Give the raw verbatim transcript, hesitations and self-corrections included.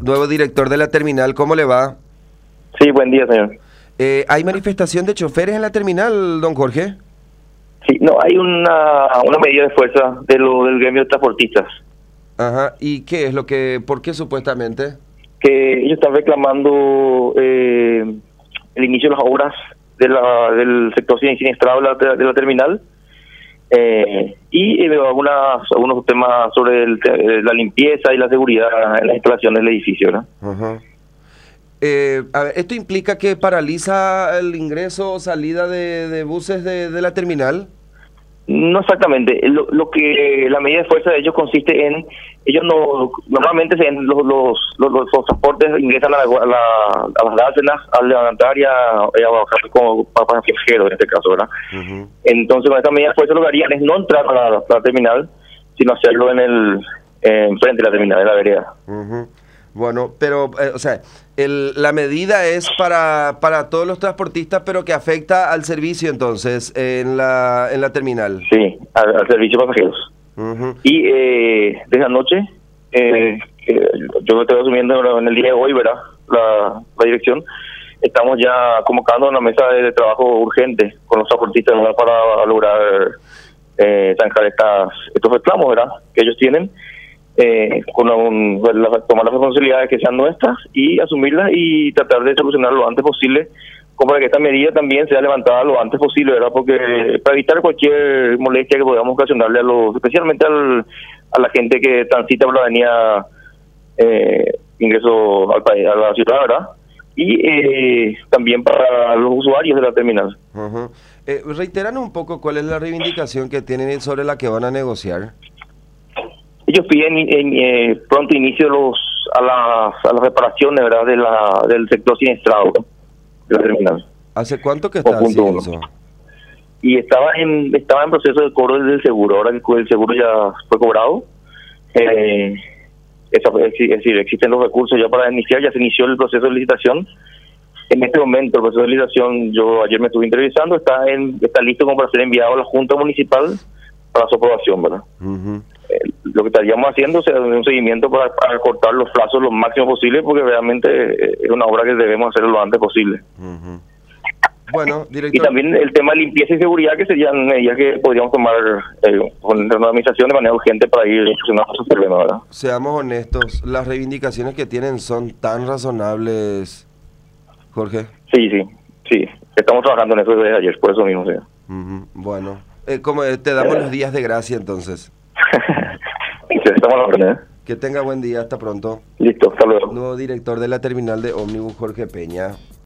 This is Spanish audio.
nuevo director de la terminal, ¿cómo le va? Sí, buen día, señor. Eh, ¿Hay manifestación de choferes en la terminal, don Jorge? Sí, no, hay una, una medida de fuerza de lo, del gremio de transportistas. Ajá, ¿y qué es lo que, por qué supuestamente? Que ellos están reclamando eh, el inicio de las obras de la, del sector siniestrado de la, de la terminal eh, y eh, algunas, algunos temas sobre el, la limpieza y la seguridad en las instalaciones del edificio, ¿no? Ajá. Eh, a ver, ¿esto implica que paraliza el ingreso o salida de, de buses de, de la terminal? No exactamente. Lo, lo que la medida de fuerza de ellos consiste en, ellos no normalmente se, los, los, los, los transportes ingresan a, la, a, la, a las dársenas al levantar y a, y a bajar como para viajeros en este caso, ¿verdad? Uh-huh. Entonces con esta medida de fuerza lo que harían es no entrar a la, a la terminal, sino hacerlo en el en frente de la terminal, en la vereda. Uh-huh. Bueno, pero, eh, o sea, el, la medida es para, para todos los transportistas, pero que afecta al servicio, entonces, en la en la terminal. Sí, al, al servicio de pasajeros. Uh-huh. Y eh, desde anoche, eh, eh, yo estoy asumiendo en el día de hoy, ¿verdad? La, la dirección, estamos ya convocando una mesa de, de trabajo urgente con los transportistas, ¿verdad? Para lograr eh, zanjar estas, estos reclamos, ¿verdad? Que ellos tienen. Eh, con un, la, tomar las responsabilidades que sean nuestras y asumirlas y tratar de solucionar lo antes posible, como para que esta medida también sea levantada lo antes posible, ¿verdad? Porque para evitar cualquier molestia que podamos ocasionarle a los, especialmente al, a la gente que transita por la avenida eh, ingreso al país, a la ciudad, ¿verdad? Y eh, también para los usuarios de la terminal. Uh-huh. eh, reiteran un poco cuál es la reivindicación que tienen sobre la que van a negociar. Ellos piden en, eh, pronto inicio los, a, las, a las reparaciones, ¿verdad? De la, del sector siniestrado de la terminal. ¿Hace cuánto que está así eso? Y estaba en estaba en proceso de cobro del seguro. Ahora que el seguro ya fue cobrado, eh, es, es decir, existen los recursos ya para iniciar, ya se inició el proceso de licitación. En este momento el proceso de licitación, yo ayer me estuve entrevistando, está en está listo como para ser enviado a la Junta Municipal para su aprobación, ¿verdad? Uh-huh. Eh, lo que estaríamos haciendo es un seguimiento para, para cortar los plazos lo máximo posible, porque realmente eh, es una obra que debemos hacer lo antes posible. Uh-huh. Bueno, director. Y también el tema de limpieza y seguridad, que serían medidas que podríamos tomar eh, con la administración de manera urgente para ir solucionando esos problemas, ¿verdad? Seamos honestos, las reivindicaciones que tienen son tan razonables, Jorge. Sí, sí, sí. Estamos trabajando en eso desde ayer, por eso mismo, sí. Uh-huh. Bueno, eh, como eh, te damos eh. los días de gracia entonces. Estamos a la orden, ¿eh? Que tenga buen día, hasta pronto. Listo, hasta luego. Nuevo director de la terminal de ómnibus, Jorge Peña.